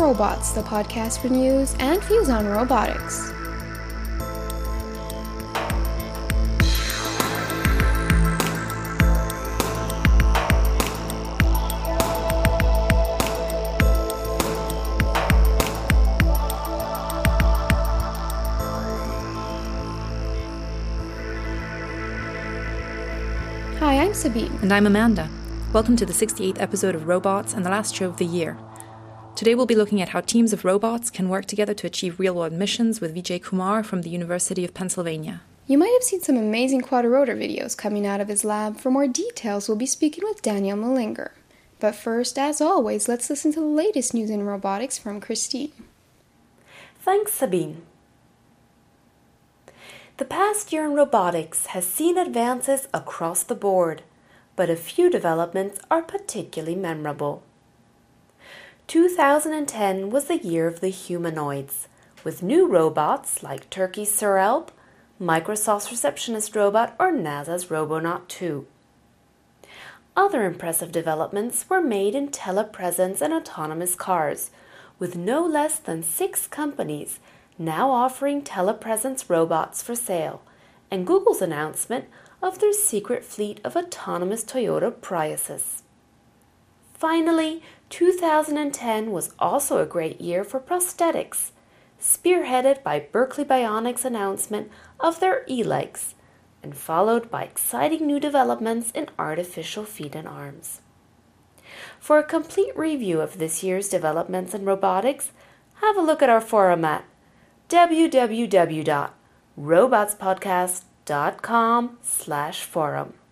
Robots, the podcast for news and views on robotics. Hi, I'm Sabine. And I'm Amanda. Welcome to the 68th episode of Robots and the last show of the year. Today we'll be looking at how teams of robots can work together to achieve real-world missions with Vijay Kumar from the University of Pennsylvania. You might have seen some amazing quadrotor videos coming out of his lab. For more details, we'll be speaking with Daniel Malinger. But first, as always, let's listen to the latest news in robotics from Christine. Thanks, Sabine. The past year in robotics has seen advances across the board, but a few developments are particularly memorable. 2010 was the year of the humanoids, with new robots like Turkey's Serelp, Microsoft's Receptionist Robot, or NASA's Robonaut 2. Other impressive developments were made in telepresence and autonomous cars, with no less than 6 companies now offering telepresence robots for sale, and Google's announcement of their secret fleet of autonomous Toyota Priuses. Finally, 2010 was also a great year for prosthetics, spearheaded by Berkeley Bionics' announcement of their e-legs, and followed by exciting new developments in artificial feet and arms. For a complete review of this year's developments in robotics, have a look at our forum at www.robotspodcast.com/forum.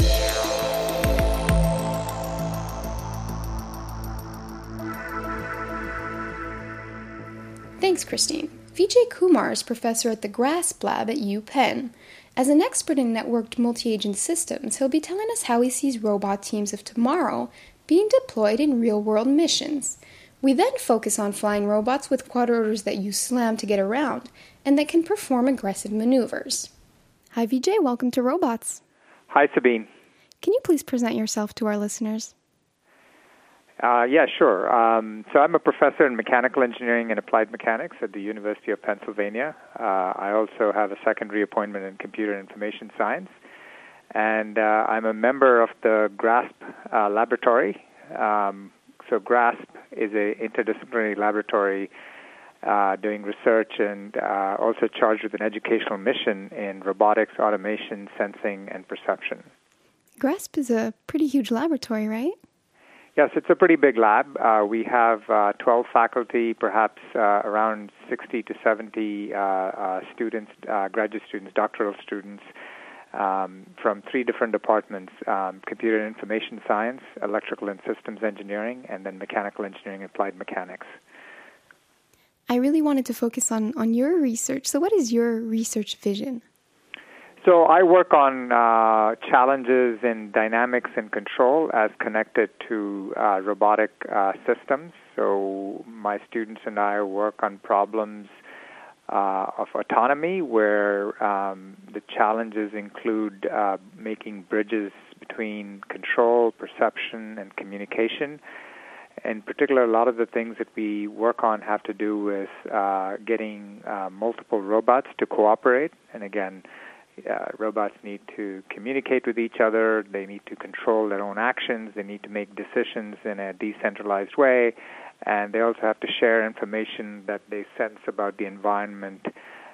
Thanks, Christine. Vijay Kumar is professor at the GRASP lab at UPenn. As an expert in networked multi-agent systems, he'll be telling us how he sees robot teams of tomorrow being deployed in real-world missions. We then focus on flying robots with quadrotors that use SLAM to get around and that can perform aggressive maneuvers. Hi, Vijay. Welcome to Robots. Hi, Sabine. Can you please present yourself to our listeners? Yeah, sure. So I'm a professor in mechanical engineering and applied mechanics at the University of Pennsylvania. I also have a secondary appointment in computer information science. And I'm a member of the GRASP laboratory. So GRASP is an interdisciplinary laboratory doing research and also charged with an educational mission in robotics, automation, sensing, and perception. GRASP is a pretty huge laboratory, right? Yes, it's a pretty big lab. We have 12 faculty, perhaps around 60 to 70 students, graduate students, doctoral students from 3 different departments, computer and information science, electrical and systems engineering, and then mechanical engineering and applied mechanics. I really wanted to focus on your research. So what is your research vision? So I work on challenges in dynamics and control as connected to robotic systems. So my students and I work on problems of autonomy where the challenges include making bridges between control, perception, and communication. In particular, a lot of the things that we work on have to do with getting multiple robots to cooperate. And again, robots need to communicate with each other, they need to control their own actions, they need to make decisions in a decentralized way, and they also have to share information that they sense about the environment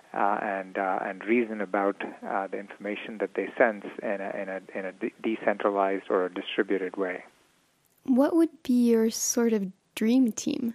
and reason about the information that they sense in a decentralized or a distributed way. What would be your sort of dream team?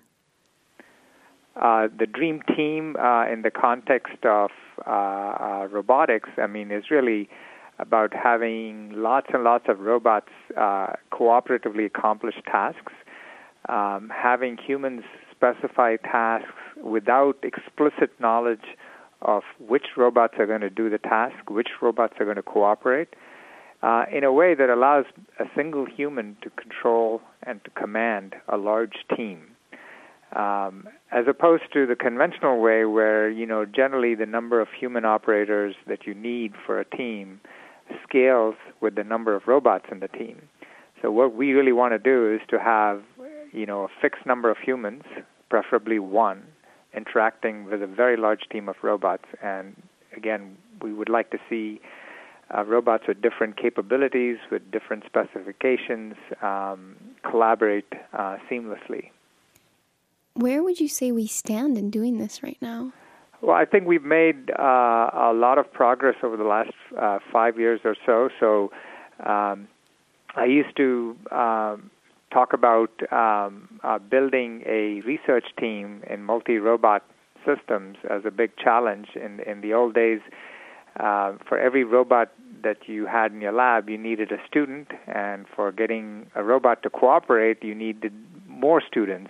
The dream team in the context of robotics, is really about having lots and lots of robots cooperatively accomplish tasks, having humans specify tasks without explicit knowledge of which robots are going to do the task, which robots are going to cooperate, in a way that allows a single human to control and to command a large team. As opposed to the conventional way where, generally the number of human operators that you need for a team scales with the number of robots in the team. So what we really want to do is to have, a fixed number of humans, preferably one, interacting with a very large team of robots. And again, we would like to see robots with different capabilities, with different specifications, collaborate seamlessly. Where would you say we stand in doing this right now? Well, I think we've made a lot of progress over the last 5 years or so. So I used to talk about building a research team in multi-robot systems as a big challenge. In the old days, for every robot that you had in your lab, you needed a student, and for getting a robot to cooperate, you needed more students.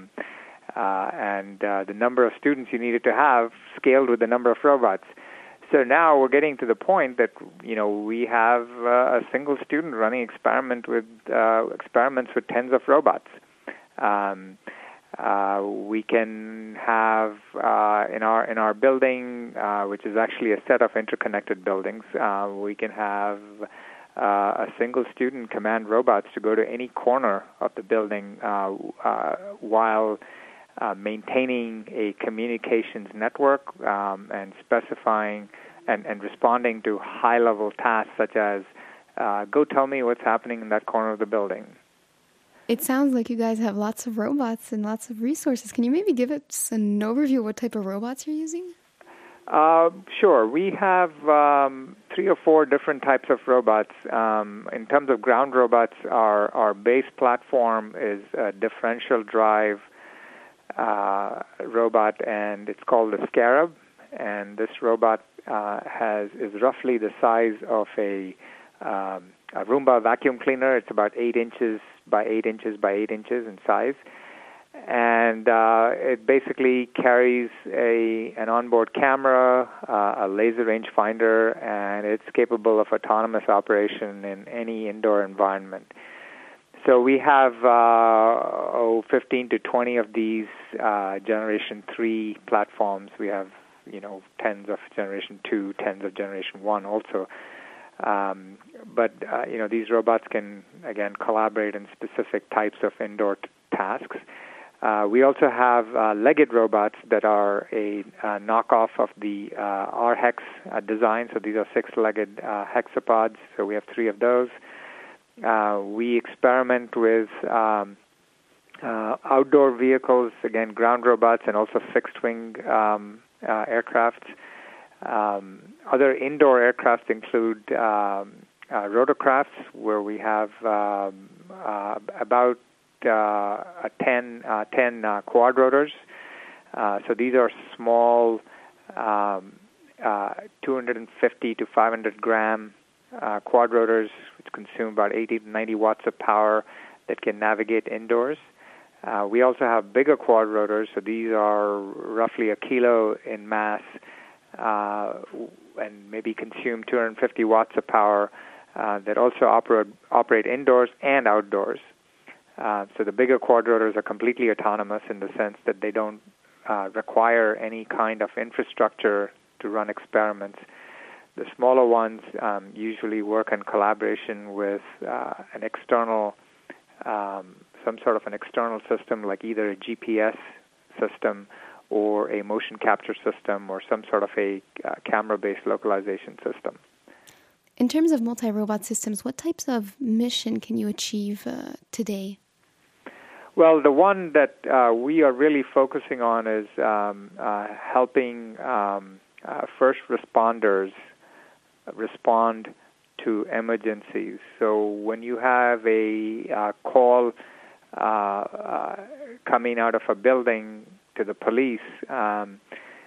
And the number of students you needed to have scaled with the number of robots. So now we're getting to the point that we have a single student running experiments with tens of robots. We can have in our building, which is actually a set of interconnected buildings, we can have a single student command robots to go to any corner of the building while maintaining a communications network and specifying and responding to high-level tasks such as go tell me what's happening in that corner of the building. It sounds like you guys have lots of robots and lots of resources. Can you maybe give us an overview of what type of robots you're using? Sure. We have 3 or 4 different types of robots. In terms of ground robots, our base platform is a differential drive robot, and it's called the Scarab. And this robot is roughly the size of a Roomba vacuum cleaner. It's about 8 inches by 8 inches by 8 inches in size. And it basically carries an onboard camera, a laser rangefinder, and it's capable of autonomous operation in any indoor environment. So we have 15 to 20 of these Generation 3 platforms. We have, tens of Generation 2, tens of Generation 1 also. But these robots can, again, collaborate in specific types of indoor tasks. We also have legged robots that are a knockoff of the R-Hex design. So these are 6-legged hexapods. So we have 3 of those. We experiment with outdoor vehicles, again, ground robots, and also fixed-wing aircraft. Other indoor aircraft include rotorcrafts, where we have about 10 quad rotors. So these are small 250 to 500 gram quad rotors, which consume about 80 to 90 watts of power, that can navigate indoors. We also have bigger quad rotors, so these are roughly 1 kilo in mass and maybe consume 250 watts of power that also operate indoors and outdoors. So the bigger quad rotors are completely autonomous in the sense that they don't require any kind of infrastructure to run experiments. The smaller ones usually work in collaboration with an external, some sort of an external system, like either a GPS system or a motion capture system or some sort of a camera-based localization system. In terms of multi-robot systems, what types of mission can you achieve today? Well, the one that we are really focusing on is helping first responders respond to emergencies. So when you have a call coming out of a building to the police, and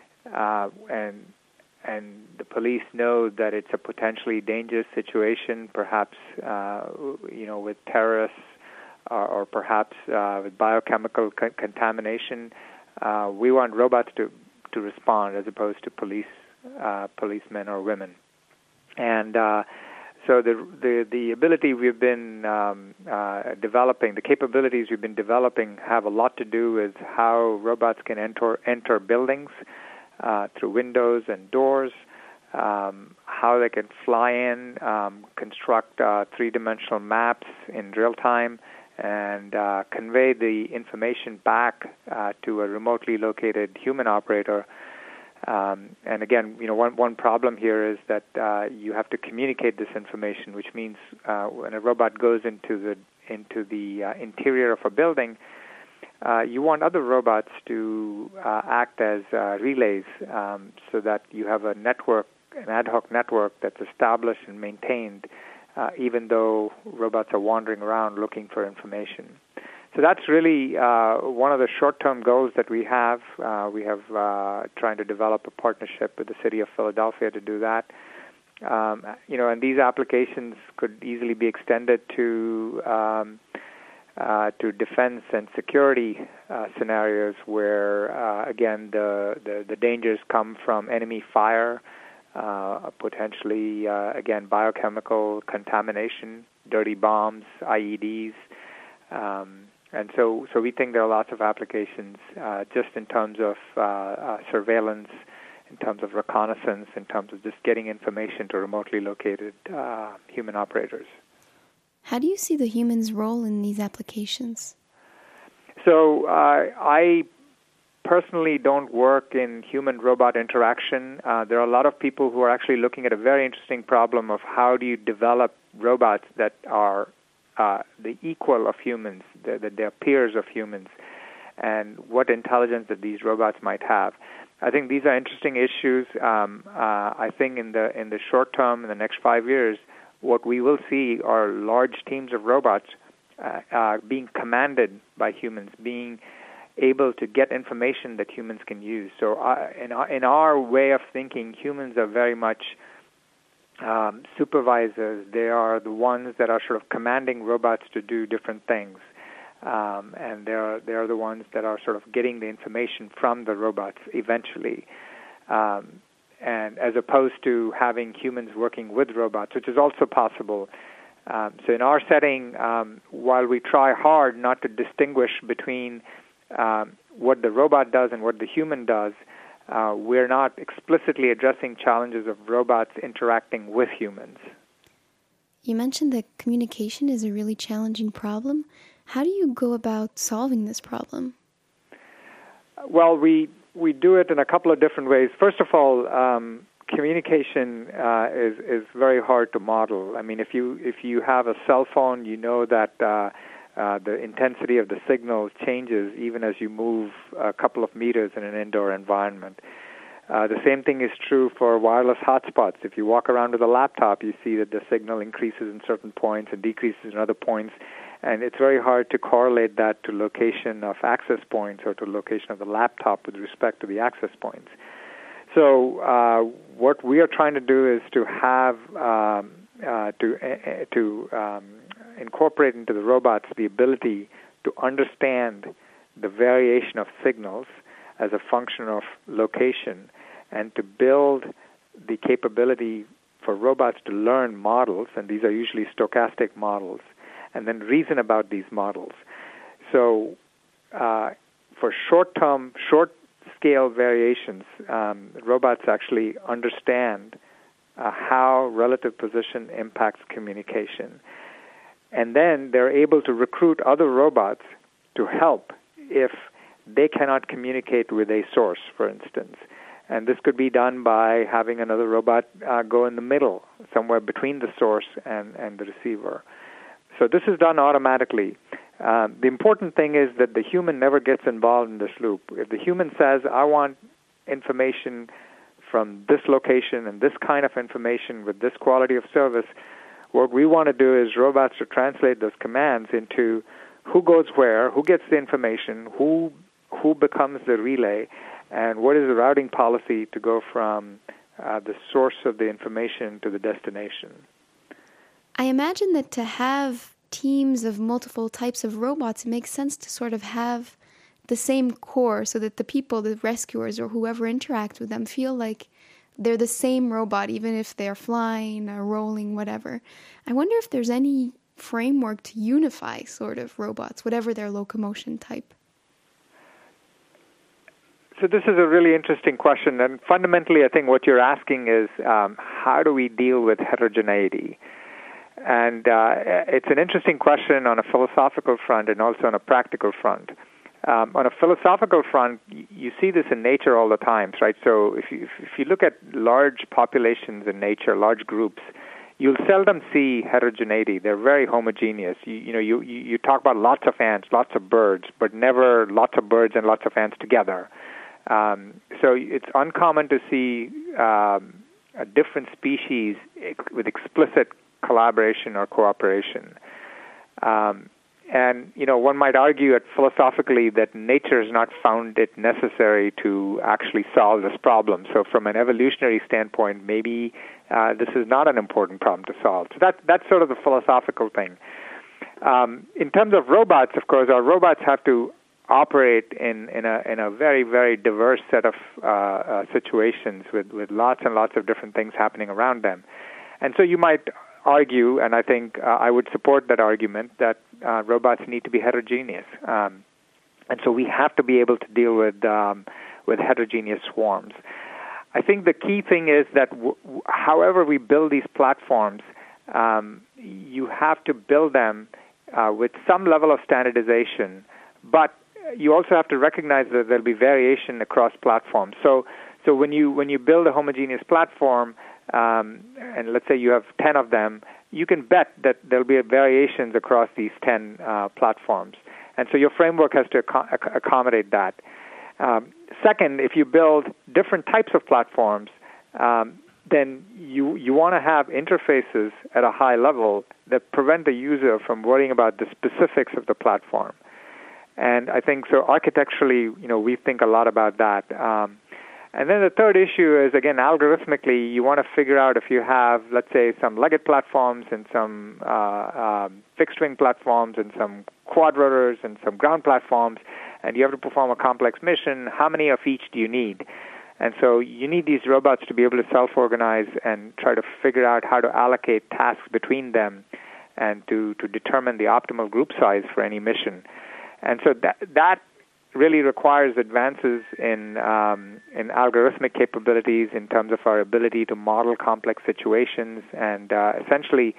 the police know that it's a potentially dangerous situation, perhaps with terrorists or perhaps with biochemical contamination, we want robots to respond as opposed to policemen or women. And so the ability we've been developing, the capabilities we've been developing, have a lot to do with how robots can enter buildings through windows and doors, how they can fly in, construct 3-dimensional maps in real time, and convey the information back to a remotely located human operator. And again, one problem here is that you have to communicate this information, which means when a robot goes into the interior of a building, you want other robots to act as relays, so that you have an ad hoc network that's established and maintained, even though robots are wandering around looking for information. So that's really one of the short-term goals that we have. We have trying to develop a partnership with the city of Philadelphia to do that. And these applications could easily be extended to defense and security scenarios where, again, the dangers come from enemy fire, potentially, again, biochemical contamination, dirty bombs, IEDs. And so we think there are lots of applications just in terms of surveillance, in terms of reconnaissance, in terms of just getting information to remotely located human operators. How do you see the human's role in these applications? So I personally don't work in human-robot interaction. There are a lot of people who are actually looking at a very interesting problem of how do you develop robots that are the equal of humans, that they're peers of humans, and what intelligence that these robots might have. I think these are interesting issues. I think in the short term, in the next 5 years, what we will see are large teams of robots being commanded by humans, being able to get information that humans can use. So in our way of thinking, humans are very much supervisors. They are the ones that are sort of commanding robots to do different things, and they're the ones that are sort of getting the information from the robots eventually, and as opposed to having humans working with robots, which is also possible. So in our setting, while we try hard not to distinguish between what the robot does and what the human does, we're not explicitly addressing challenges of robots interacting with humans. You mentioned that communication is a really challenging problem. How do you go about solving this problem? Well, we do it in a couple of different ways. First of all, communication is very hard to model. I mean, if you have a cell phone, you know that the intensity of the signal changes even as you move a couple of meters in an indoor environment. The same thing is true for wireless hotspots. If you walk around with a laptop, you see that the signal increases in certain points and decreases in other points, and it's very hard to correlate that to location of access points or to location of the laptop with respect to the access points. So what we are trying to do is to have incorporate into the robots the ability to understand the variation of signals as a function of location, and to build the capability for robots to learn models, and these are usually stochastic models, and then reason about these models. So for short-scale variations, robots actually understand how relative position impacts communication. And then they're able to recruit other robots to help if they cannot communicate with a source, for instance. And this could be done by having another robot go in the middle, somewhere between the source and the receiver. So this is done automatically. The important thing is that the human never gets involved in this loop. If the human says, I want information from this location and this kind of information with this quality of service, what we want to do is robots to translate those commands into who goes where, who gets the information, who becomes the relay, and what is the routing policy to go from the source of the information to the destination. I imagine that to have teams of multiple types of robots, it makes sense to sort of have the same core so that the people, the rescuers or whoever interacts with them, feel like they're the same robot, even if they're flying or rolling, whatever. I wonder if there's any framework to unify sort of robots, whatever their locomotion type. So this is a really interesting question, and fundamentally I think what you're asking is how do we deal with heterogeneity? And it's an interesting question on a philosophical front and also on a practical front. On a philosophical front, you see this in nature all the time, right? So if you look at large populations in nature, large groups, you'll seldom see heterogeneity. They're very homogeneous. You talk about lots of ants, lots of birds, but never lots of birds and lots of ants together. So it's uncommon to see a different species with explicit collaboration or cooperation. And, one might argue philosophically that nature has not found it necessary to actually solve this problem. So from an evolutionary standpoint, maybe this is not an important problem to solve. So that's sort of the philosophical thing. In terms of robots, of course, our robots have to operate in a very, very diverse set of situations with lots and lots of different things happening around them. And so you might argue, and I think I would support that argument, that robots need to be heterogeneous. And so we have to be able to deal with heterogeneous swarms. I think the key thing is that however we build these platforms, you have to build them with some level of standardization, but you also have to recognize that there'll be variation across platforms. So when you build a homogeneous platform, and let's say you have 10 of them, you can bet that there'll be variations across these 10 platforms. And so your framework has to accommodate that. Second, if you build different types of platforms, then you want to have interfaces at a high level that prevent the user from worrying about the specifics of the platform. And I think so architecturally, we think a lot about that. And then the third issue is, again, algorithmically, you want to figure out if you have, let's say, some legged platforms and some fixed-wing platforms and some quad rotors and some ground platforms, and you have to perform a complex mission, how many of each do you need? And so you need these robots to be able to self-organize and try to figure out how to allocate tasks between them and to determine the optimal group size for any mission. And so that really requires advances in algorithmic capabilities in terms of our ability to model complex situations and essentially,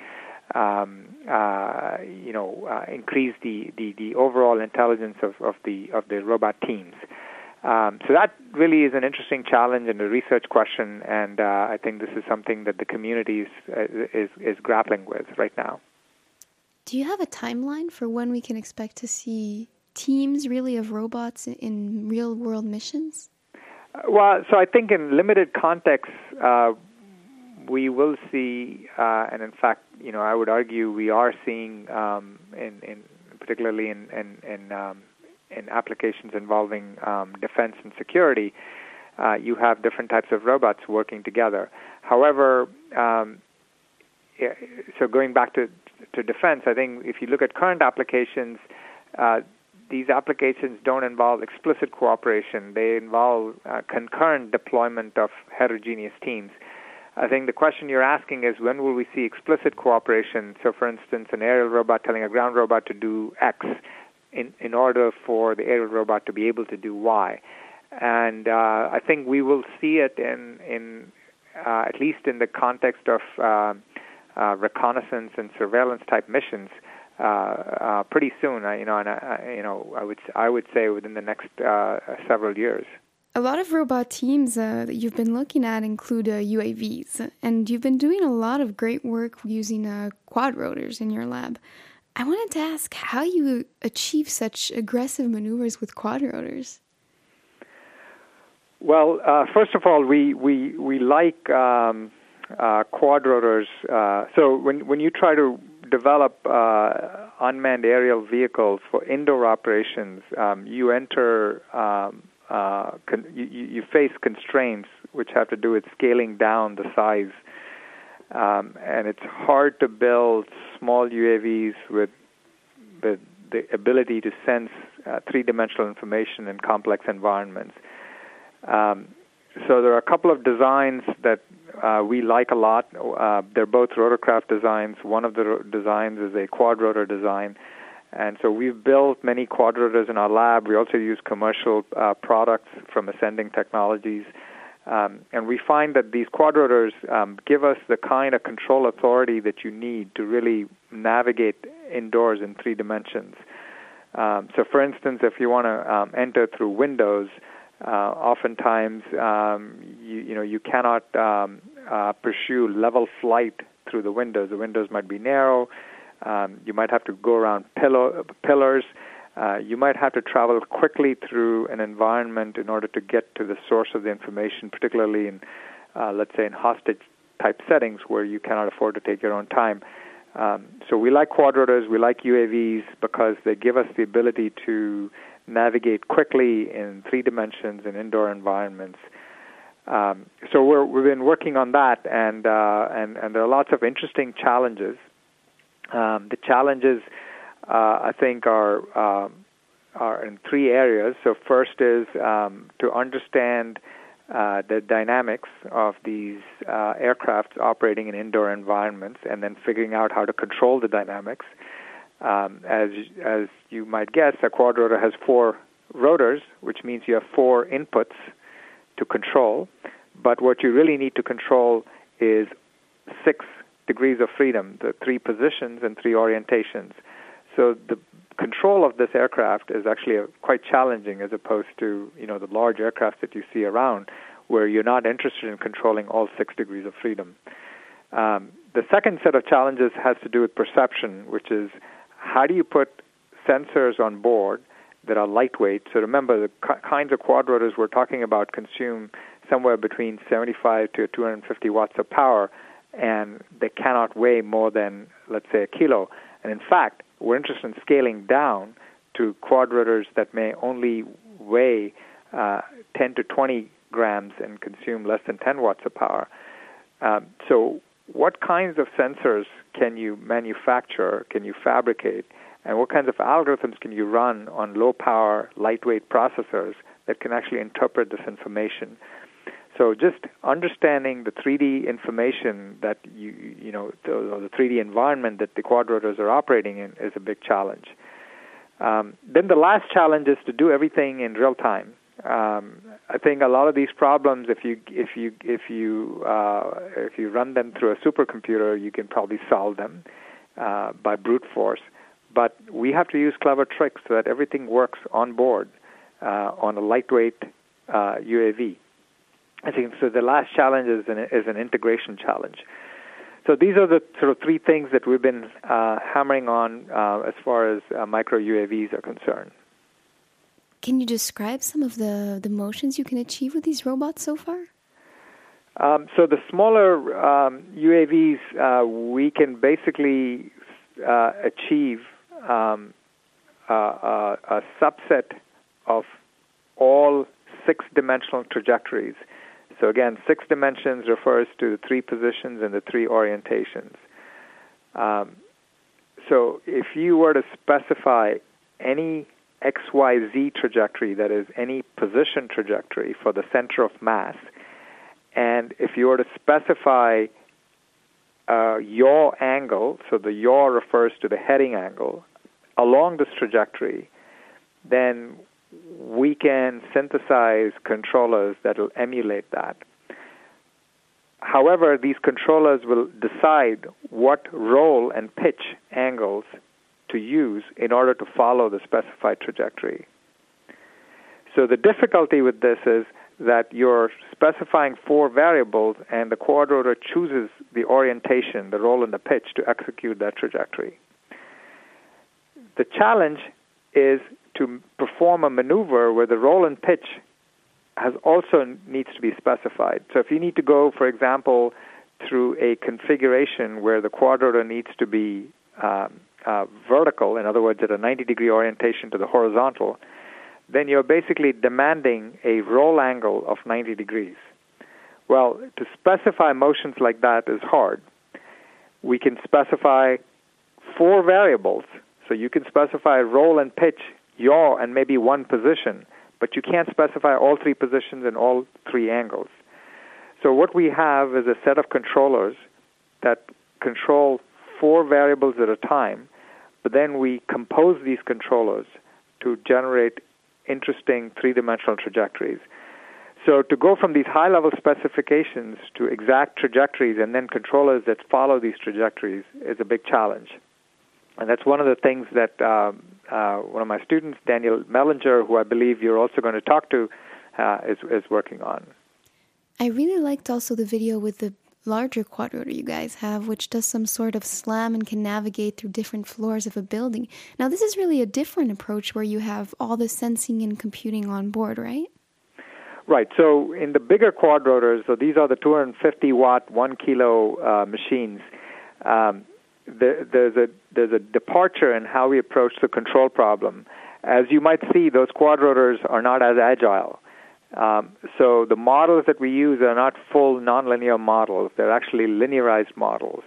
increase the overall intelligence of the robot teams. So that really is an interesting challenge and a research question, and I think this is something that the community is grappling with right now. Do you have a timeline for when we can expect to see teams really of robots in real-world missions? Well, so I think in limited contexts, we will see, and in fact, I would argue we are seeing, particularly in applications involving defense and security, you have different types of robots working together. However, so going back to defense, I think if you look at current applications, these applications don't involve explicit cooperation. They involve concurrent deployment of heterogeneous teams. I think the question you're asking is, when will we see explicit cooperation? So, for instance, an aerial robot telling a ground robot to do X in order for the aerial robot to be able to do Y. And I think we will see it in at least in the context of reconnaissance and surveillance type missions pretty soon. I would say within the next several years. A lot of robot teams that you've been looking at include UAVs, and you've been doing a lot of great work using quad rotors in your lab. I wanted to ask how you achieve such aggressive maneuvers with quad rotors. Well, first of all, we like quad rotors. So when you try to develop unmanned aerial vehicles for indoor operations, you enter you face constraints which have to do with scaling down the size, and it's hard to build small UAVs with the ability to sense three-dimensional information in complex environments. So there are a couple of designs that we like a lot. They're both rotorcraft designs. One of the designs is a quad rotor design. And so we've built many quad rotors in our lab. We also use commercial products from Ascending Technologies. And we find that these quadrotors give us the kind of control authority that you need to really navigate indoors in 3 dimensions. So, for instance, if you want to enter through windows, oftentimes you cannot pursue level flight through the windows. The windows might be narrow. You might have to go around pillars. You might have to travel quickly through an environment in order to get to the source of the information, particularly in, let's say, in hostage-type settings where you cannot afford to take your own time. So we like quadrotors, we like UAVs because they give us the ability to navigate quickly in 3 dimensions in indoor environments. So we've been working on that, and there are lots of interesting challenges. The challenges, I think, are in 3 areas. So first is to understand the dynamics of these aircrafts operating in indoor environments, and then figuring out how to control the dynamics. As you might guess, a quadrotor has 4 rotors, which means you have 4 inputs to control. But what you really need to control is 6 degrees of freedom, the 3 positions and 3 orientations. So the control of this aircraft is actually quite challenging as opposed to, the large aircraft that you see around where you're not interested in controlling all 6 degrees of freedom. The second set of challenges has to do with perception, which is how do you put sensors on board that are lightweight? So remember, the kinds of quadrotors we're talking about consume somewhere between 75 to 250 watts of power, and they cannot weigh more than, let's say, a kilo. And in fact, we're interested in scaling down to quadrotors that may only weigh 10 to 20 grams and consume less than 10 watts of power. So what kinds of sensors can you manufacture, can you fabricate, and what kinds of algorithms can you run on low-power, lightweight processors that can actually interpret this information? So just understanding the 3D information that the 3D environment that the quadrotors are operating in is a big challenge. Then the last challenge is to do everything in real time. I think a lot of these problems, if you run them through a supercomputer, you can probably solve them by brute force. But we have to use clever tricks so that everything works on board on a lightweight UAV. I think so. The last challenge is an integration challenge. So these are the sort of 3 things that we've been hammering on as far as micro UAVs are concerned. Can you describe some of the motions you can achieve with these robots so far? So the smaller UAVs, we can basically achieve a subset of all 6-dimensional trajectories. So again, 6 dimensions refers to the 3 positions and the 3 orientations. So if you were to specify any XYZ trajectory, that is any position trajectory for the center of mass, and if you were to specify yaw angle, so the yaw refers to the heading angle, along this trajectory, then we can synthesize controllers that will emulate that. However, these controllers will decide what roll and pitch angles to use in order to follow the specified trajectory. So the difficulty with this is that you're specifying 4 variables and the quadrotor chooses the orientation, the roll and the pitch to execute that trajectory. The challenge is to perform a maneuver where the roll and pitch needs to be specified. So if you need to go, for example, through a configuration where the quadrotor needs to be vertical, in other words, at a 90-degree orientation to the horizontal, then you're basically demanding a roll angle of 90 degrees. Well, to specify motions like that is hard. We can specify 4 variables. So you can specify roll and pitch, yaw, and maybe 1 position, but you can't specify all 3 positions and all 3 angles. So what we have is a set of controllers that control 4 variables at a time, but then we compose these controllers to generate interesting 3-dimensional trajectories. So to go from these high-level specifications to exact trajectories and then controllers that follow these trajectories is a big challenge. And that's one of the things that one of my students, Daniel Mellinger, who I believe you're also going to talk to, is working on. I really liked also the video with the larger quadrotor you guys have, which does some sort of slam and can navigate through different floors of a building. Now, this is really a different approach where you have all the sensing and computing on board, right? Right. So in the bigger quadrotors, so these are the 250-watt, 1 kilo machines, there's a departure in how we approach the control problem. As you might see, those quadrotors are not as agile. So the models that we use are not full nonlinear models. They're actually linearized models.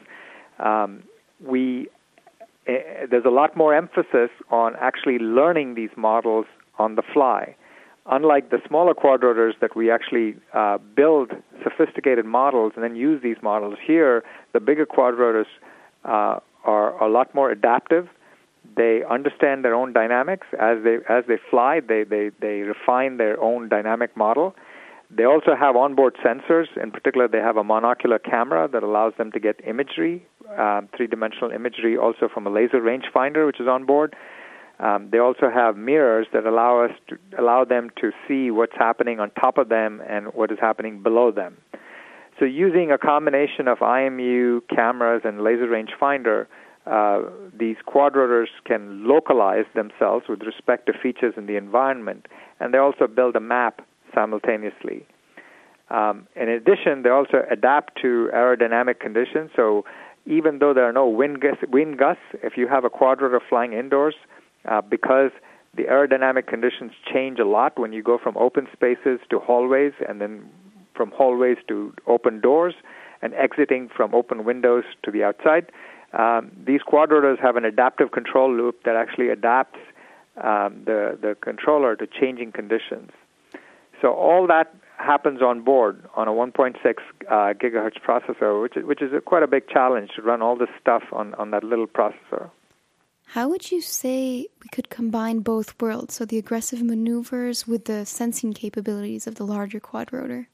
There's a lot more emphasis on actually learning these models on the fly. Unlike the smaller quadrotors that we actually build sophisticated models and then use these models, here the bigger quadrotors are a lot more adaptive. They understand their own dynamics. As they fly, they refine their own dynamic model. They also have onboard sensors. In particular, they have a monocular camera that allows them to get imagery, three-dimensional imagery, also from a laser rangefinder, which is on board. They also have mirrors that allow them to see what's happening on top of them and what is happening below them. So using a combination of IMU, cameras, and laser rangefinder, these quadrotors can localize themselves with respect to features in the environment, and they also build a map simultaneously. In addition, they also adapt to aerodynamic conditions. So even though there are no wind gusts, if you have a quadrotor flying indoors, because the aerodynamic conditions change a lot when you go from open spaces to hallways, and then from hallways to open doors, and exiting from open windows to the outside. These quadrotors have an adaptive control loop that actually adapts the controller to changing conditions. So all that happens on board on a 1.6 gigahertz processor, which is quite a big challenge to run all this stuff on that little processor. How would you say we could combine both worlds, so the aggressive maneuvers with the sensing capabilities of the larger quadrotor?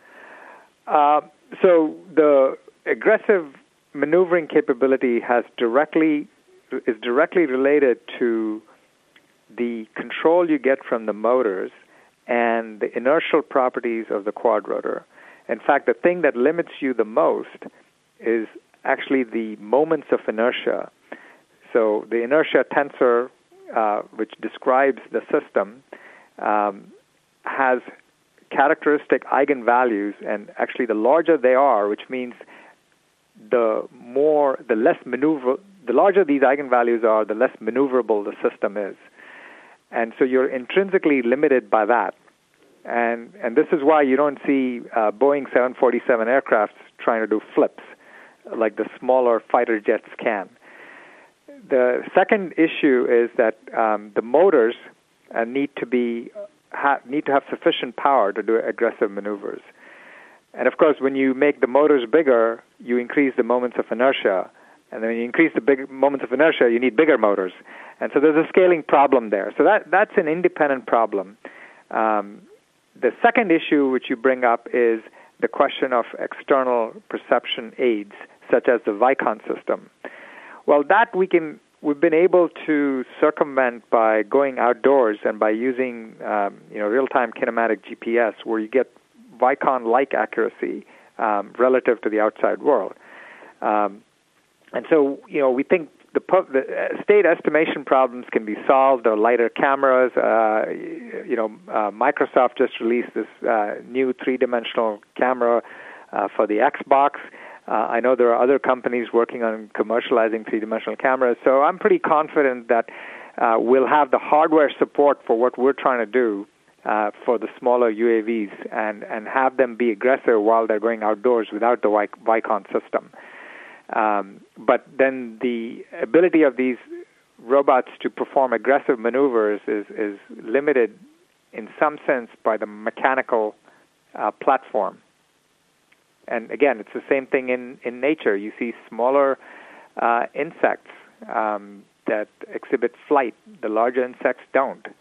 So the aggressive maneuvering capability is directly related to the control you get from the motors and the inertial properties of the quadrotor. In fact, the thing that limits you the most is actually the moments of inertia. So the inertia tensor, which describes the system, has characteristic eigenvalues, and actually the larger they are, which means the larger these eigenvalues are, the less maneuverable the system is. And so you're intrinsically limited by that. And this is why you don't see Boeing 747 aircraft trying to do flips like the smaller fighter jets can. The second issue is that the motors need to have sufficient power to do aggressive maneuvers. And of course, when you make the motors bigger, you increase the moments of inertia. And then when you increase the big moments of inertia, you need bigger motors. And so there's a scaling problem there. So that's an independent problem. The second issue which you bring up is the question of external perception aids, such as the Vicon system. Well, that we've been able to circumvent by going outdoors and by using real-time kinematic GPS, where you get Vicon-like accuracy relative to the outside world. And so, we think the state estimation problems can be solved. Or lighter cameras. Microsoft just released this new three-dimensional camera for the Xbox. I know there are other companies working on commercializing three-dimensional cameras. So I'm pretty confident that we'll have the hardware support for what we're trying to do for the smaller UAVs and have them be aggressive while they're going outdoors without the Vicon system. But then the ability of these robots to perform aggressive maneuvers is limited in some sense by the mechanical platform. And again, it's the same thing in nature. You see smaller insects that exhibit flight. The larger insects don't.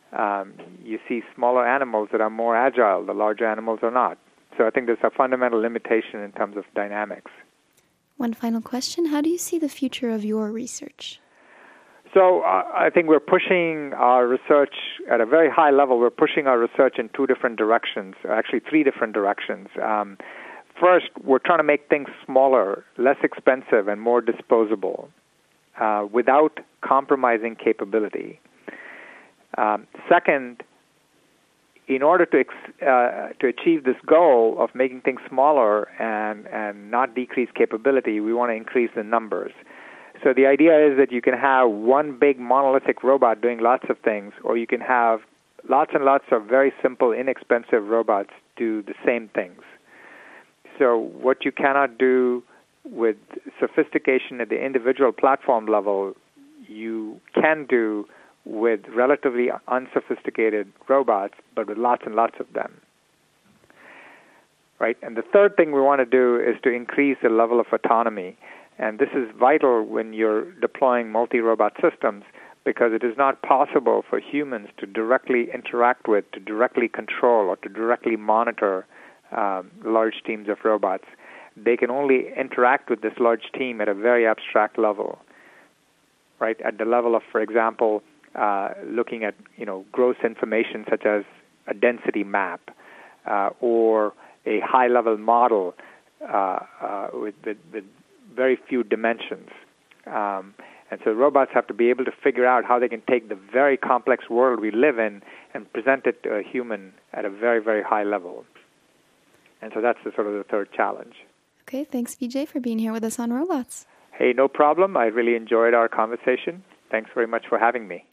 You see smaller animals that are more agile. The larger animals are not. So I think there's a fundamental limitation in terms of dynamics. One final question. How do you see the future of your research? So I think we're pushing our research at a very high level. We're pushing our research in two different directions, actually three different directions. First, we're trying to make things smaller, less expensive, and more disposable without compromising capability. Second, in order to achieve this goal of making things smaller and not decrease capability, we want to increase the numbers. So the idea is that you can have one big monolithic robot doing lots of things, or you can have lots and lots of very simple, inexpensive robots do the same things. So what you cannot do with sophistication at the individual platform level, you can do with relatively unsophisticated robots, but with lots and lots of them. Right? And the third thing we want to do is to increase the level of autonomy. And this is vital when you're deploying multi-robot systems, because it is not possible for humans to directly interact with, to directly control, or to directly monitor large teams of robots. They can only interact with this large team at a very abstract level, right? At the level of, for example, looking at gross information such as a density map or a high-level model with very few dimensions. And so robots have to be able to figure out how they can take the very complex world we live in and present it to a human at a very, very high level. And so that's the third challenge. Okay, thanks, Vijay, for being here with us on Robots. Hey, no problem. I really enjoyed our conversation. Thanks very much for having me.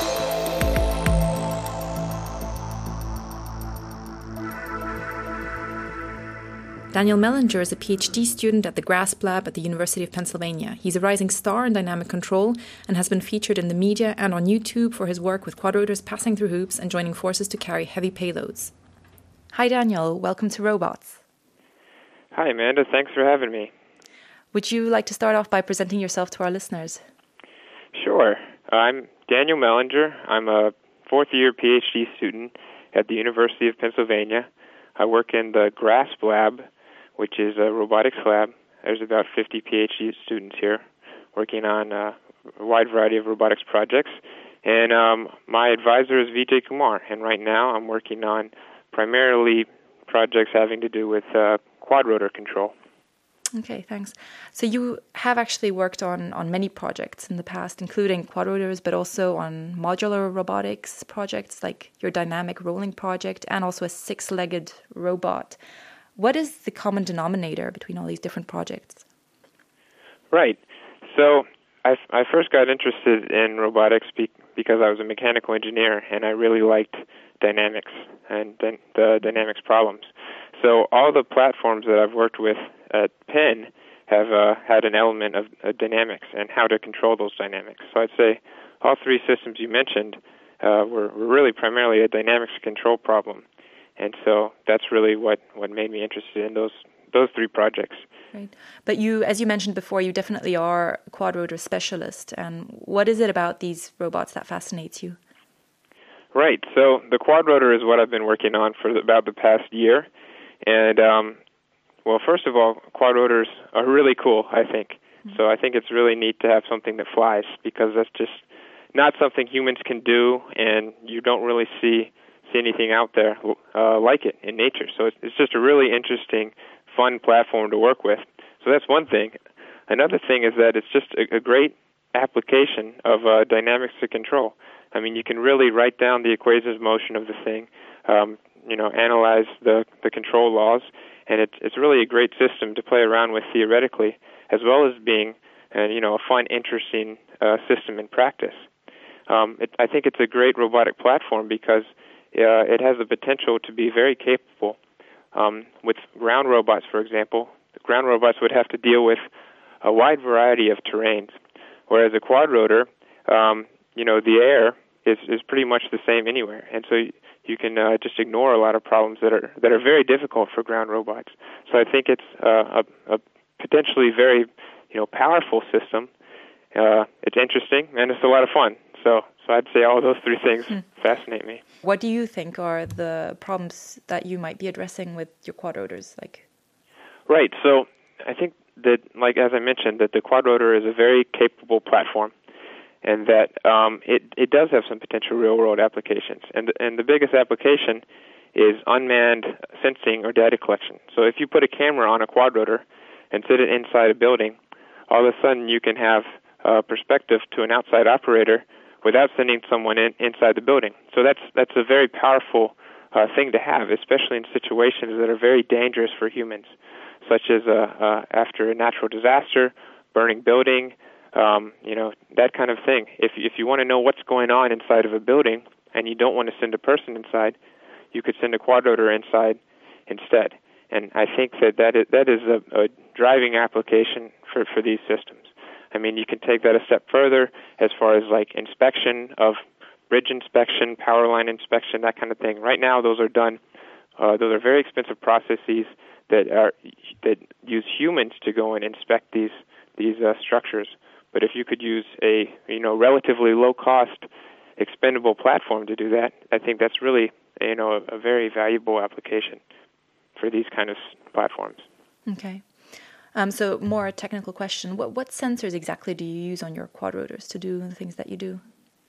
Daniel Mellinger is a PhD student at the GRASP Lab at the University of Pennsylvania. He's a rising star in dynamic control and has been featured in the media and on YouTube for his work with quadrotors passing through hoops and joining forces to carry heavy payloads. Hi, Daniel. Welcome to Robots. Hi, Amanda. Thanks for having me. Would you like to start off by presenting yourself to our listeners? Sure. I'm Daniel Mellinger. I'm a fourth-year PhD student at the University of Pennsylvania. I work in the GRASP Lab, which is a robotics lab. There's about 50 PhD students here working on a wide variety of robotics projects. And my advisor is Vijay Kumar, and right now I'm working on primarily projects having to do with quadrotor control. Okay, thanks. So you have actually worked on many projects in the past, including quadrotors, but also on modular robotics projects like your dynamic rolling project and also a six-legged robot. What is the common denominator between all these different projects? Right. So I first got interested in robotics because I was a mechanical engineer and I really liked dynamics and the dynamics problems. So all the platforms that I've worked with at Penn have had an element of dynamics and how to control those dynamics. So I'd say all three systems you mentioned were really primarily a dynamics control problem. And so that's really what made me interested in those three projects. Right. But you, as you mentioned before, you definitely are a quadrotor specialist. And what is it about these robots that fascinates you? Right. So the quadrotor is what I've been working on for about the past year. And, well, first of all, quadrotors are really cool, I think. Mm-hmm. So I think it's really neat to have something that flies because that's just not something humans can do, and you don't really see anything out there like it in nature. So it's just a really interesting, fun platform to work with. So that's one thing. Another thing is that it's just a great application of dynamics to control. I mean, you can really write down the equations of motion of the thing, analyze the control laws, and it's really a great system to play around with theoretically, as well as being, a fun, interesting system in practice. I think it's a great robotic platform because it has the potential to be very capable. With ground robots, for example, the ground robots would have to deal with a wide variety of terrains, whereas a quadrotor, the air is pretty much the same anywhere, and so you can just ignore a lot of problems that are very difficult for ground robots. So I think it's a potentially very powerful system. It's interesting and it's a lot of fun. So So I'd say all those three things fascinate me. What do you think are the problems that you might be addressing with your quadrotors? Right. So I think that, like as I mentioned, that the quadrotor is a very capable platform, and that it does have some potential real-world applications. And the biggest application is unmanned sensing or data collection. So if you put a camera on a quadrotor and sit it inside a building, all of a sudden you can have perspective to an outside operator without sending someone inside the building. So that's a very powerful thing to have, especially in situations that are very dangerous for humans, such as after a natural disaster, burning building, that kind of thing. If you want to know what's going on inside of a building and you don't want to send a person inside, you could send a quadrotor inside instead. And I think that is a driving application for these systems. I mean, you can take that a step further as far as like inspection of bridge inspection, power line inspection, that kind of thing. Right now, those are done. Those are very expensive processes that use humans to go and inspect these structures. But if you could use a relatively low cost, expendable platform to do that, I think that's really a very valuable application for these kind of platforms. Okay. So more a technical question. What sensors exactly do you use on your quadrotors to do the things that you do?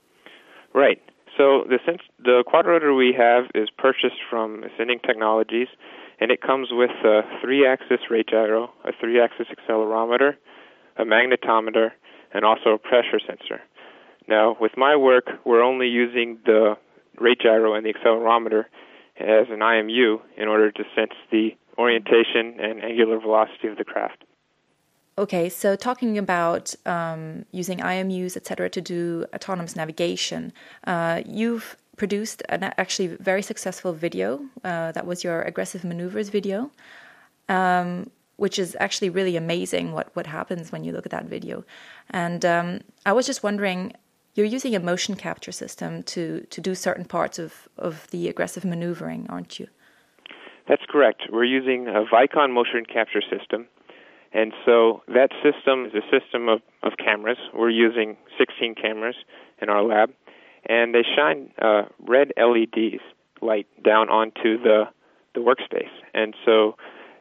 Right. So the quadrotor we have is purchased from Ascending Technologies, and it comes with a 3-axis rate gyro, a 3-axis accelerometer, a magnetometer, and also a pressure sensor. Now, with my work, we're only using the rate gyro and the accelerometer as an IMU in order to sense the orientation and angular velocity of the craft. Okay, so talking about using IMUs, etc., to do autonomous navigation, you've produced an actually very successful video. That was your aggressive maneuvers video, which is actually really amazing what happens when you look at that video. And I was just wondering, you're using a motion capture system to do certain parts of the aggressive maneuvering, aren't you? That's correct. We're using a Vicon motion capture system. And so that system is a system of cameras. We're using 16 cameras in our lab, and they shine red LEDs light down onto the workspace. And so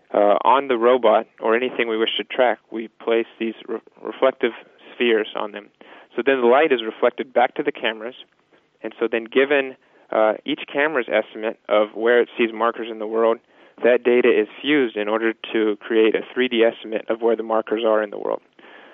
on the robot or anything we wish to track, we place these reflective spheres on them. So then the light is reflected back to the cameras, and so then given each camera's estimate of where it sees markers in the world, that data is fused in order to create a 3D estimate of where the markers are in the world.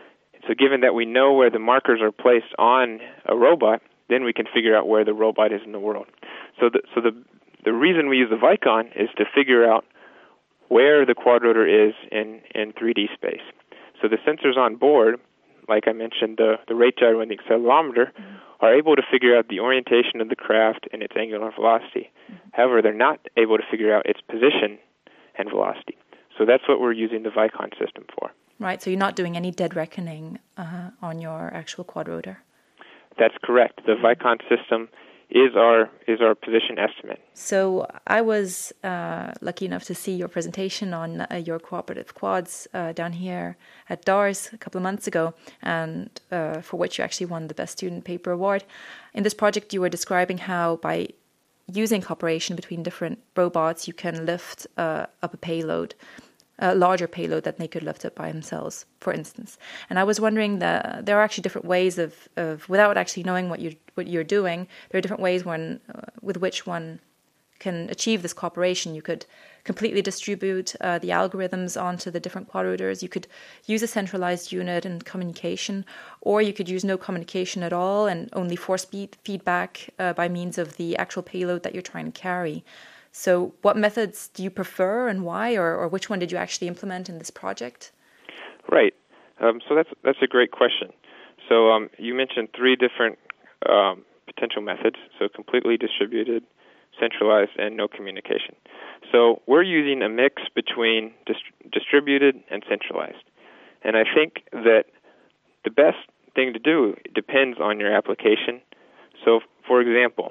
So given that we know where the markers are placed on a robot, then we can figure out where the robot is in the world. So the reason we use the Vicon is to figure out where the quadrotor is in 3D space. So the sensors on board, like I mentioned, the rate gyro and the accelerometer, are able to figure out the orientation of the craft and its angular velocity. However, they're not able to figure out its position and velocity. So that's what we're using the Vicon system for. Right, so you're not doing any dead reckoning on your actual quadrotor? That's correct. The Vicon system is our position estimate. So I was lucky enough to see your presentation on your cooperative quads down here at DARS a couple of months ago, and for which you actually won the Best Student Paper Award. In this project, you were describing how by using cooperation between different robots, you can lift up a payload, a larger payload that they could lift up by themselves, for instance. And I was wondering that there are actually different ways of without actually knowing what you're doing, there are different ways with which one can achieve this cooperation. You could completely distribute the algorithms onto the different quadrotors. You could use a centralized unit and communication, or you could use no communication at all and only force feedback by means of the actual payload that you're trying to carry. So what methods do you prefer and why, or which one did you actually implement in this project? Right. So that's a great question. So you mentioned 3 different potential methods, so completely distributed, centralized, and no communication. So we're using a mix between distributed and centralized. And I think that the best thing to do depends on your application. So, for example,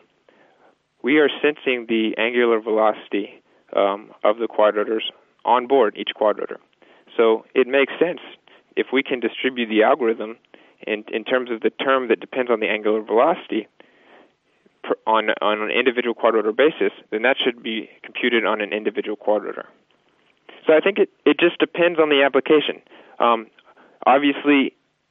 we are sensing the angular velocity of the quadrotors on board each quadrotor. So it makes sense if we can distribute the algorithm in terms of the term that depends on the angular velocity, on an individual quadrotor basis, then that should be computed on an individual quadrotor. So I think it just depends on the application. Obviously,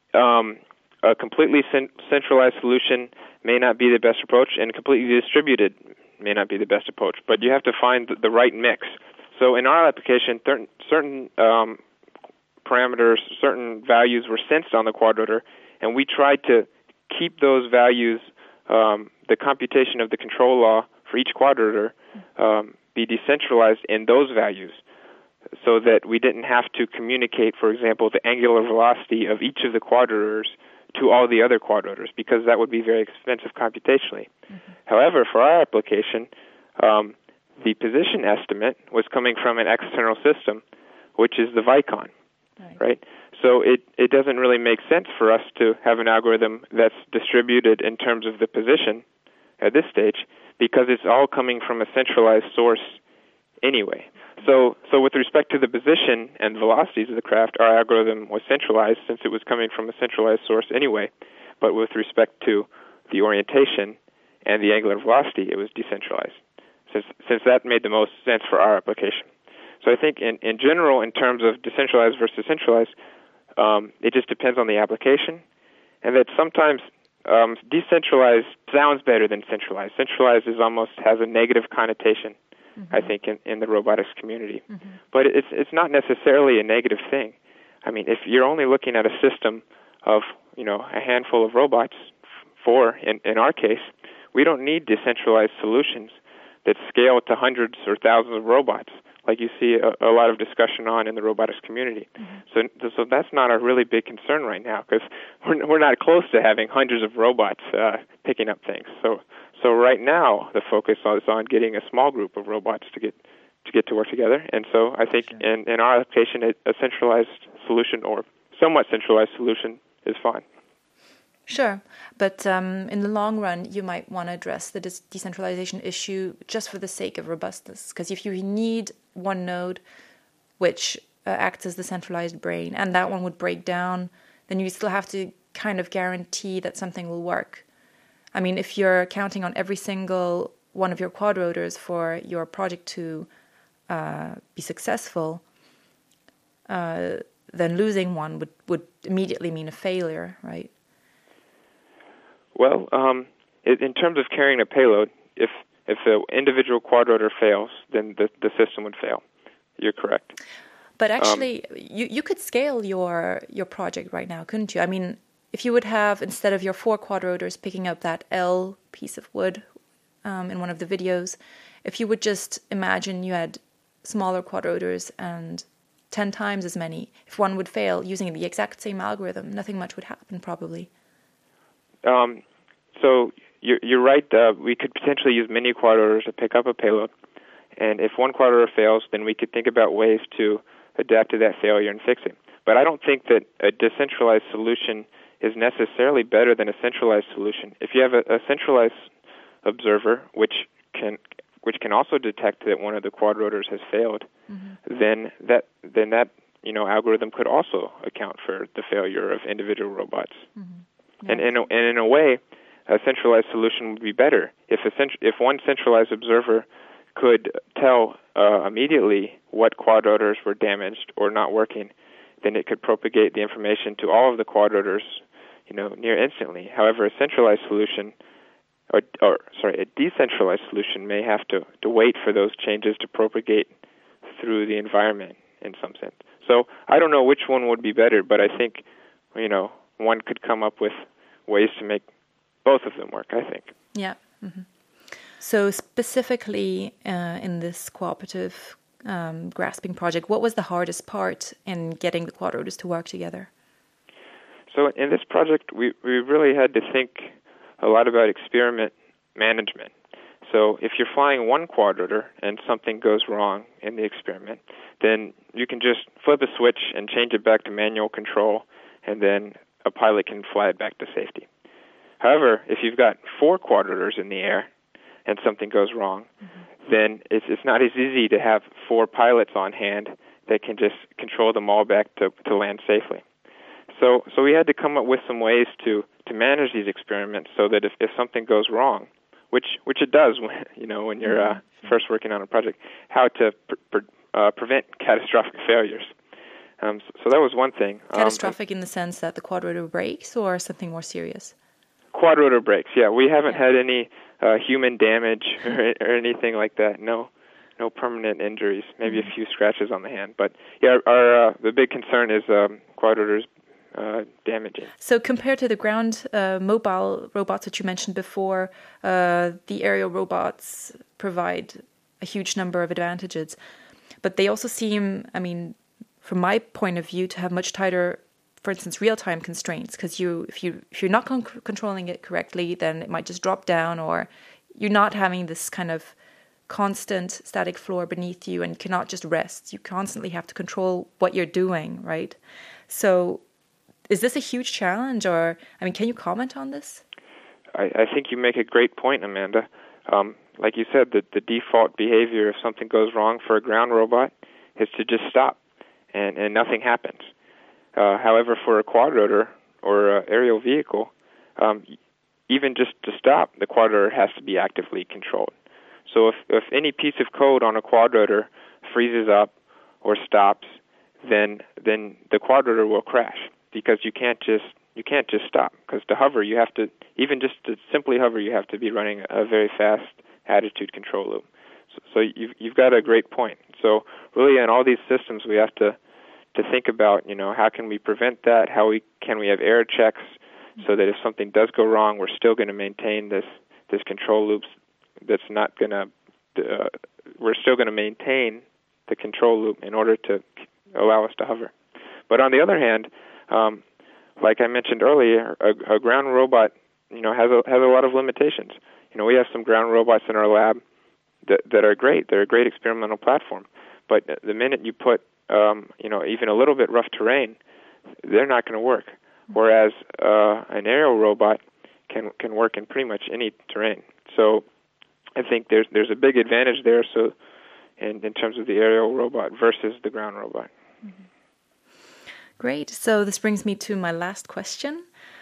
a completely centralized solution may not be the best approach, and completely distributed may not be the best approach. But you have to find the right mix. So in our application, certain parameters, certain values were sensed on the quadrotor, and we tried to keep those values, the computation of the control law for each quadrotor, be decentralized in those values, so that we didn't have to communicate, for example, the angular velocity of each of the quadrotors to all the other quadrotors, because that would be very expensive computationally. Mm-hmm. However, for our application, the position estimate was coming from an external system, which is the Vicon, right? So it doesn't really make sense for us to have an algorithm that's distributed in terms of the position at this stage, because it's all coming from a centralized source anyway. So with respect to the position and velocities of the craft, our algorithm was centralized since it was coming from a centralized source anyway. But with respect to the orientation and the angular velocity, it was decentralized, since that made the most sense for our application. So I think in general, in terms of decentralized versus centralized, it just depends on the application, and that sometimes decentralized sounds better than centralized. Centralized almost has a negative connotation, mm-hmm. I think, in the robotics community. Mm-hmm. But it's not necessarily a negative thing. I mean, if you're only looking at a system of, a handful of robots, in our case, we don't need decentralized solutions that scale to hundreds or thousands of robots, like you see a lot of discussion on in the robotics community. Mm-hmm. So that's not a really big concern right now, because we're not close to having hundreds of robots picking up things. So right now the focus is on getting a small group of robots to get to work together. And so I think in our application, a centralized solution or somewhat centralized solution is fine. Sure, but in the long run, you might want to address the decentralization issue just for the sake of robustness. Because if you need one node which acts as the centralized brain, and that one would break down, then you still have to kind of guarantee that something will work. I mean, if you're counting on every single one of your quadrotors for your project to be successful, then losing one would immediately mean a failure, right? Well, in terms of carrying a payload, if the individual quadrotor fails, then the system would fail. You're correct. But actually, you could scale your project right now, couldn't you? I mean, if you would have, instead of your 4 quadrotors picking up that L piece of wood in one of the videos, if you would just imagine you had smaller quadrotors and 10 times as many, if one would fail using the exact same algorithm, nothing much would happen probably. So you're right. We could potentially use many quadrotors to pick up a payload, and if one quadrotor fails, then we could think about ways to adapt to that failure and fix it. But I don't think that a decentralized solution is necessarily better than a centralized solution. If you have a centralized observer, which can also detect that one of the quadrotors has failed, mm-hmm. then that algorithm could also account for the failure of individual robots. Mm-hmm. Yeah. And in a way, a centralized solution would be better. If one centralized observer could tell immediately what quadrotors were damaged or not working, then it could propagate the information to all of the quadrotors, near instantly. However, a centralized solution, a decentralized solution may have to wait for those changes to propagate through the environment in some sense. So I don't know which one would be better, but I think, one could come up with ways to make both of them work, I think. Yeah. Mm-hmm. So specifically in this cooperative grasping project, what was the hardest part in getting the quadrotors to work together? So in this project, we really had to think a lot about experiment management. So if you're flying one quadrotor and something goes wrong in the experiment, then you can just flip a switch and change it back to manual control, and then a pilot can fly it back to safety. However, if you've got 4 quadrotors in the air and something goes wrong, mm-hmm. then it's not as easy to have 4 pilots on hand that can just control them all back to land safely. So we had to come up with some ways to manage these experiments so that if something goes wrong, which it does when when you're first working on a project, how to prevent catastrophic failures. So that was one thing. Catastrophic in the sense that the quadrotor breaks, or something more serious? Quadrotor breaks. Yeah, we haven't had any human damage or anything like that. No permanent injuries. Maybe a few scratches on the hand. But yeah, our the big concern is quadrotors damaging. So compared to the ground mobile robots that you mentioned before, the aerial robots provide a huge number of advantages. But they also seem, from my point of view, to have much tighter, for instance, real-time constraints. Because if you're not controlling it correctly, then it might just drop down, or you're not having this kind of constant static floor beneath you, and you cannot just rest. You constantly have to control what you're doing, right? So is this a huge challenge, or, can you comment on this? I think you make a great point, Amanda. Like you said, the default behavior if something goes wrong for a ground robot is to just stop, and nothing happens. However, for a quadrotor or an aerial vehicle, even just to stop, the quadrotor has to be actively controlled. So if any piece of code on a quadrotor freezes up or stops, then the quadrotor will crash, because you can't just stop. Because to hover, you have to, even just to simply hover, you have to be running a very fast attitude control loop. So you've got a great point. So really, in all these systems, we have to think about, how can we prevent that? Can we have error checks so that if something does go wrong, we're still going to maintain this control loops. That's not going to. We're still going to maintain the control loop in order to allow us to hover. But on the other hand, like I mentioned earlier, a ground robot, has a lot of limitations. We have some ground robots in our lab that are great. They're a great experimental platform. But the minute you put, even a little bit rough terrain, they're not going to work. Whereas an aerial robot can work in pretty much any terrain. So I think there's a big advantage there. So in terms of the aerial robot versus the ground robot. Mm-hmm. Great. So this brings me to my last question.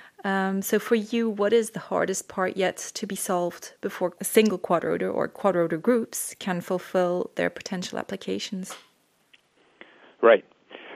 So for you, what is the hardest part yet to be solved before a single quadrotor or quadrotor groups can fulfill their potential applications? Right.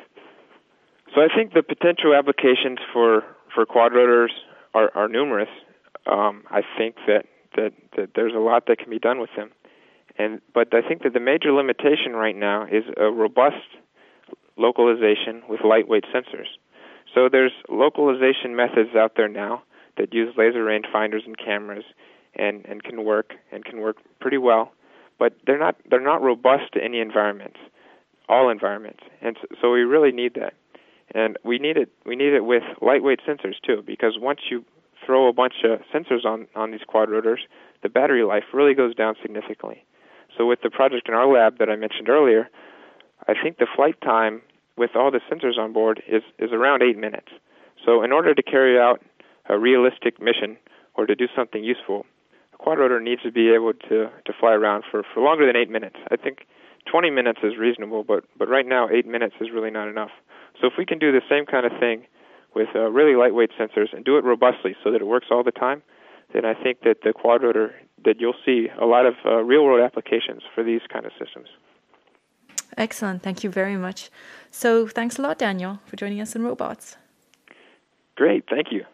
So I think the potential applications for quadrotors are numerous. I think that there's a lot that can be done with them. But I think that the major limitation right now is a robust localization with lightweight sensors. So there's localization methods out there now that use laser rangefinders and cameras and can work pretty well, but they're not robust to any environments, all environments. And so we really need that. And we need it with lightweight sensors too, because once you throw a bunch of sensors on these quadrotors, the battery life really goes down significantly. So with the project in our lab that I mentioned earlier, I think the flight time with all the sensors on board is around 8 minutes. So in order to carry out a realistic mission or to do something useful, a quadrotor needs to be able to fly around for longer than 8 minutes. I think 20 minutes is reasonable, but right now 8 minutes is really not enough. So if we can do the same kind of thing with really lightweight sensors and do it robustly so that it works all the time, then I think that the quadrotor, that you'll see a lot of real-world applications for these kind of systems. Excellent. Thank you very much. So thanks a lot, Daniel, for joining us in Robots. Great. Thank you.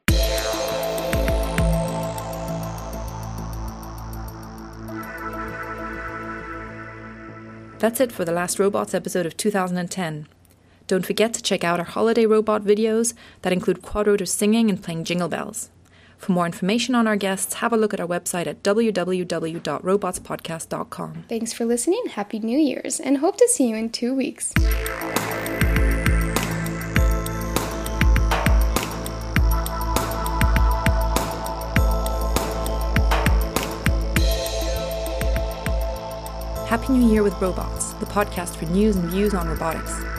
That's it for the last Robots episode of 2010. Don't forget to check out our holiday robot videos that include quadrotors singing and playing jingle bells. For more information on our guests, have a look at our website at www.robotspodcast.com. Thanks for listening, Happy New Year's, and hope to see you in 2 weeks. Happy New Year with Robots, the podcast for news and views on robotics.